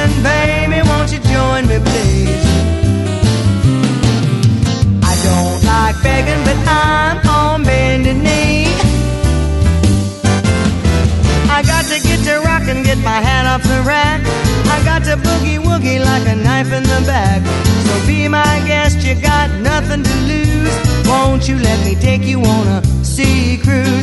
begging, baby, won't you join me, please? I don't like begging, but I'm on bended knee. I got to get to rock and get my hat off the rack. I got to boogie woogie like a knife in the back. So be my guest, you got nothing to lose. Won't you let me take you on a sea cruise?